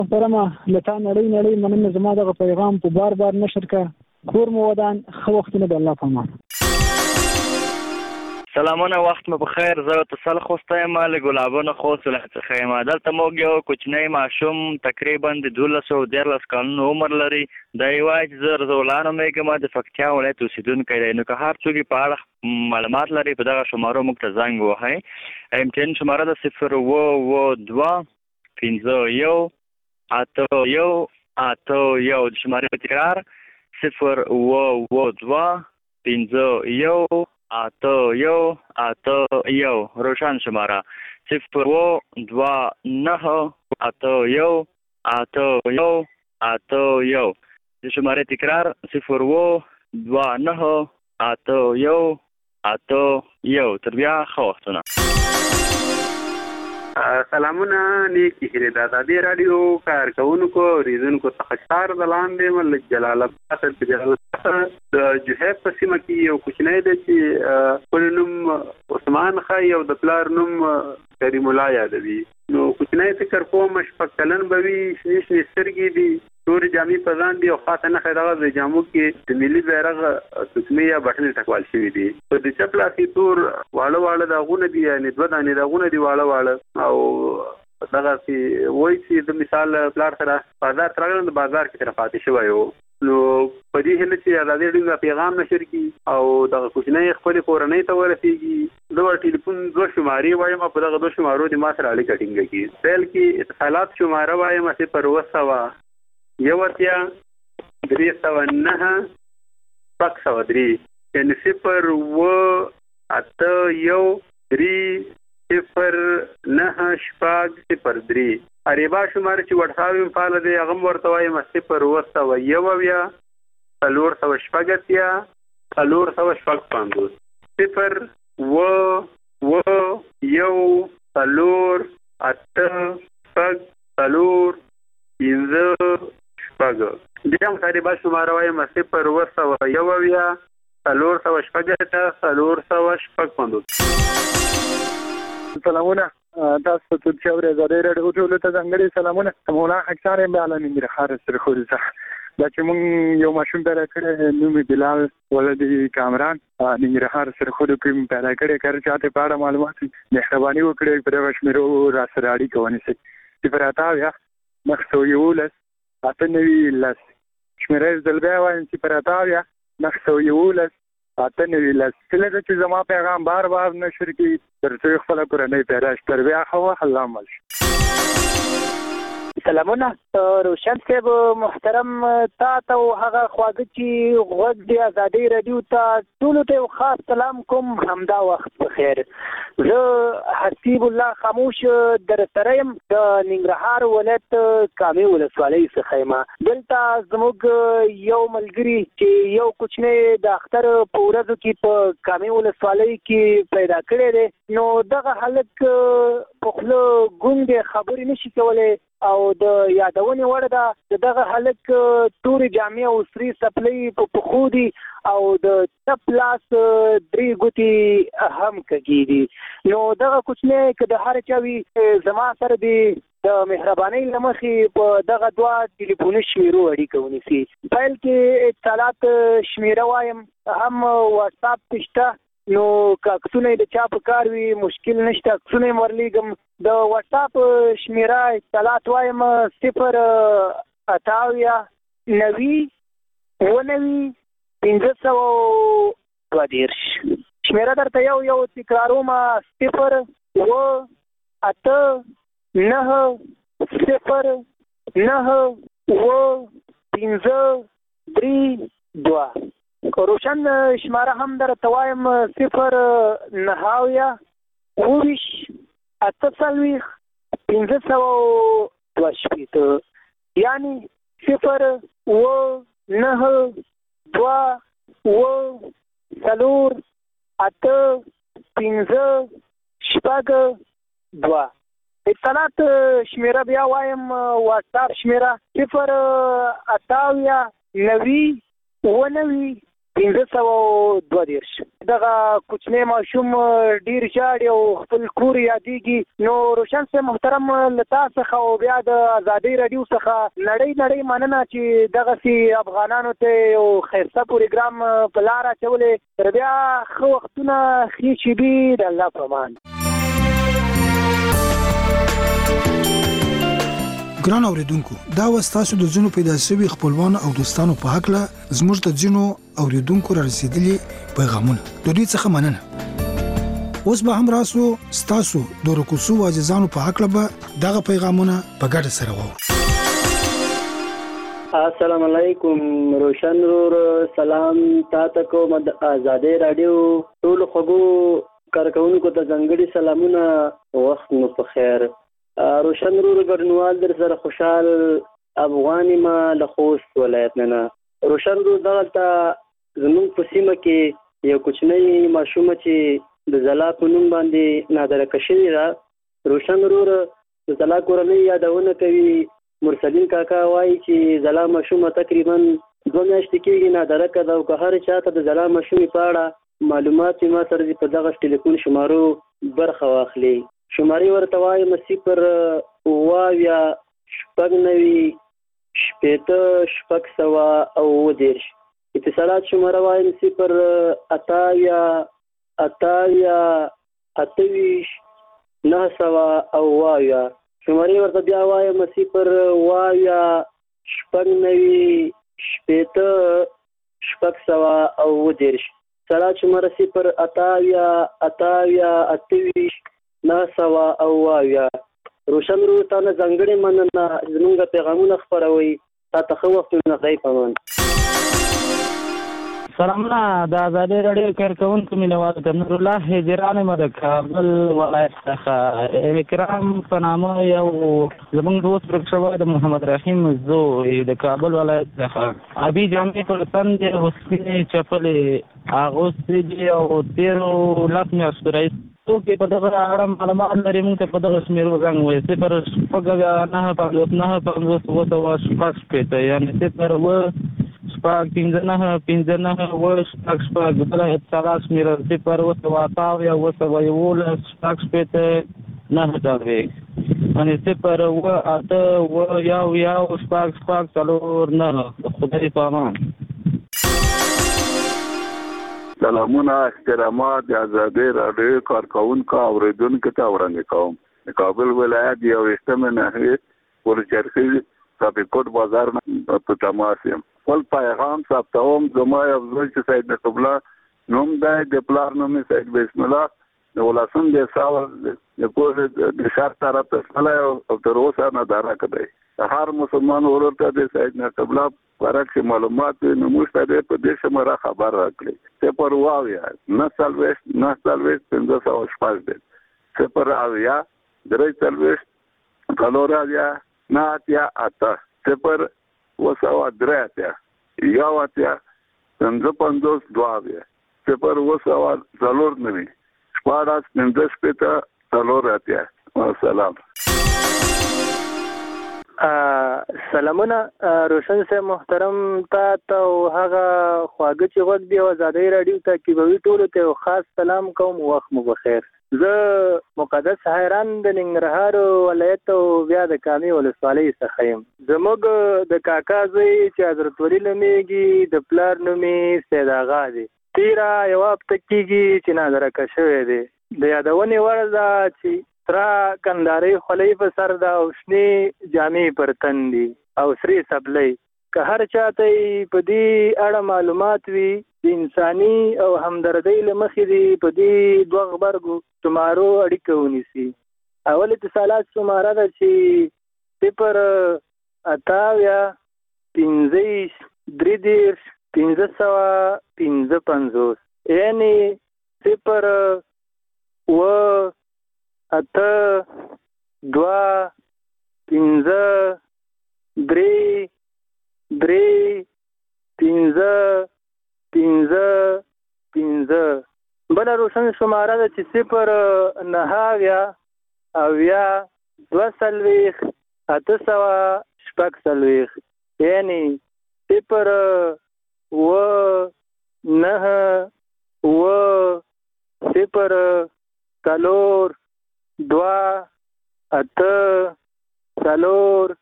محترمه لتا نړۍ مننه زما دغه پیغام په بار نشر کړه کور مو ودان خو وختونه د الله په امان. سلامونه، وخت مو بخیر. زه اتصال خوستایم له ګلابونو خوست ولایت څخه یم. دلته موږ یو کوچنی ماشوم تقریبا د 12 کلونو عمر لري. دا یوازې چې زه رضاالله نومیږم، د پکتیا ولایت اوسېدونکی دی. نو که هر څوک په اړه معلومات لري په دغه شمارو موږ ته زنګ ووهئ. امتحان شماره ده 022-51-81-81. د شمارې په تکرار 022-51-81-81. روشن شماره 029-81-81. د شماره تکرار 029-81-81. تر بیا ښه وختونه. سلامونه، نیکی هیلې د ازادي راډیو کارکوونکو اوریدونکو څخه چار د لاندې ملک جلال آباد د جوهیب په سیمه کې یو کوچنی دی چې خپل نوم عثمان ښایي او د پلار نوم کریم الله یادوي. نو کوچنی فکر کوم شپږ کلن به وي، شنې شنې سترګې دي، تورې جامې په ځان دي او خاصه نښه دغه د جامو کې د ملي بیرغ تسمې یا بټنې ټکوال شوي دي. په د چپ لاس کې تور واړه داغونه دي، یعنې 2 دانې داغونه دي واړه. او دغسې وایي چې د مثال پلار سره بازار ته راغلم، د بازار کې سره پاتې شوی و. نو په دې هیله چې ازادي راډیو پیغام نشر کړي او دغه کوچنی خپلې کورنۍ ته ورسېږي. زه ټلیفون 2 شمارې وایم، په دغه 2 شمارو د ما سره اړیکه ټینګه کړي. پیل کې اتصالات شماره وایم 0-309-303، یعنې 0-309-303. اریبا شماره چې وټساپ یې فعال دی هغه هم ورته وایم 0-309-450. بیا هم اریبا شماره وایم 0-450. سلامونه، تاسو ته چې ازادي راډیو ټول ته ځانګړي سلامونه. مولا حسین یم د عالمین ننګرهار سرخوري څخه. دا چې مونږ یو ماشوم پیدا کړی نوم بلال ولدي کامران ننګرهار سرخوري کې پیدا کړی. کار چاته په اړه معلومات مهرباني وکړئ په دغه شمیرو را سره اړیکه ونیسئ. صفر اتاویا 911 890 شمیره زلبیا وایم 0 اتاویا 911 890. کله چې زما پیغام بار نشر کی تر څو خپل کورنۍ پیدا تر بیا خو الله مل. سلامونه روشن صاحب محترم، تا ته هغه خواږه چې غوږ د ازادي راډیو ته ټولو ته خاص سلام کوم. همدا وخت بخیر. زه حسیب الله خاموش در سره یم د ننګرهار ولایت کامې ولسوالۍ څخه یم. دلته زموږ یو ملګري چې یو کوچنی د اختر په ورځو کې په کامې ولسوالۍ کې پیدا کړی دی. نو دغه هلک په خوله ګونګ دی، خبرې نشي کولی او د یادونې وړ ده. دغه هلک تورې جامې او سرې څپلۍ په پښو دي او د چپ لاس 3 ګوتې هم کږې دي. نو دغه کوچنی که د هر چا وي زما سره د مهربانۍ له مخې په دغه 2 ټلیفوني شمیرو اړیکه ونیسي. پیل کې اتصالات شمیره وایم، هم واتساپ شته. نو که عکسونه د چا په کار وي مشکل نشته، عکسونه یې ورلیږم. د واتساپ شمیره اتصالات وایم 0-90-90-520. شمیره درته یو تکراروم 0-8-9-0-9-5-3-2. روشن شماره هم درته وایم 0-9-8-520، یعنی 0-9-2-4-8-5-2. اتصالات شمیره بیا وایم واتساپ شمیره 0-8-90-90-5 1532. دغه کوچنی ماشوم ډیر ژاړي او خپل کور یادېږي. نو روشن صاحب محترم له تا څخه او بیا د ازادۍ راډیو څخه نړۍ مننه چې دغسې افغانانو ته یو ښایسته پروګرام په لاره اچولې. تر بیا ښه وختونه، ښې شېبې، د الله په امان. ګران اوریدونکو، دا وستاسو د ځینو پیدا شوي خپلوانو او دوستانو په حق له زموږ د ځینو اوریدونکو را رسیدلي پیغامونه. د دوی څخه مننه. اوس به هم راسو ستاسو د رکوسو عزیزانو په حق له دغه پیغامونه په ګډه سره وو. السلام علیکم روشن رور، سلام تاسو کوم د آزادۍ رادیو ټول خوګو کارکونکو ته ځانګړي سلامونه. وخت مو په خیر. روشن رور ګرنوال در سره خوشحال افغاني ما له خوست ولایت نه. روشن رور دغلته زموږ په سیمه کې یو کوچنی ماشومه چې د زلا په نوم باندې نادرکه شوې ده. روشن رور د زلا کورنۍ یادونه کوي. مرسلین کاکا وایي چې زلا ماشومه تقریبا 2 میاشتې کېږي نادرکه ده، او که هر چاته د زلا ماشومې په اړه معلومات ما سره په دغه ټلیفون شمارو برخه واخلي. شماري ورته وایم 0 شپږ 9 اتصالات شماره وایم 0 9 شماري ورته بیا وایم 0 شپږ 9 سلات شماره 0 9 روشن رو تا نه ځانګړې مننه. زموږ پیغامونه خپروي. تا ته ښه وختونه، خدای په امان. سلامونه د آزادۍ راډیو کارکوونکو مینوالو ته. نور الله هجران یم د کابل ولایت څخه. اکرام په نامه یو زموږ دوست ورک شوی د محمد رحیم زوی د کابل ولایت څخه ابي جامې په تن دي، سپینې چپلې اغوستې دي او 13 میاشتو راهیسې څوک په دغه اړه معلومات لري. موږ ته په دغه شمېرو زنګ ووایي 0 یعنې 0 شپږ 15 9 شپږ بله اتصالات شمېره 0 11 شپږ 9 یعنې 0 8 شپږ 4 خدای په امان. سلامونه، احترامات د آزادۍ راډیو کارکوونکو اوریدونکو ته وړاندې کوم. د کابل ولایت 21 ناحیې ورچرخي صافیکوټ بازار نه په تماس یم. خپل پیغام ثبتوم. زما یو زوی چې سید نصب الله نوم دی، د پلار نوم یې سید بسم الله، د ولسم د ساول د کور د شرط طرف ته تللی او تر اوسه نادرکه دی. هر مسلمان ورته د سید نصب الله ورکه معلومات نو موږ ته په دې شماره خبر راکړي. 0 9 15 دی. 0 کالوریا 9 0 وسوادراتیا یا واتیا 55 2 0 ضرور نه شپاړس 15 ضروراتیا. والسلام. سلامونه روشن صاحب محترم، تا ته هغه خواږه چې غوږ دی آزادۍ راډیو تعقیبوي ټولو ته خاص سلام کوم. وخت مو بخیر. زه مقدس حیران د ننګرهار ولایت او بیا د کامې ولسوالۍ څخه یم. زموږ د کاکا زوی چې حضرت ولی نومیږي، د پلار نومې سید آغا دی. 13 یوه هفته کېږي چې نادرکه شوی دی. د یادونې وړ ده چې ترا کندارۍ خولۍ په سر ده او شنې جامې پر تن دي او سرې سبلۍ. که هر چاته په دې اړه معلومات وي د انساني او همدردۍ له مخې دي په دې 2 غبرګو شمارو اړیکه ونیسي. اول اتصالات شماره ده چې 0 8 15 555 یعنی 0 8 2 15 3 5 بله روشن شماره ده چې 0 9 840 یعنی 0 9 0 4 2 8 4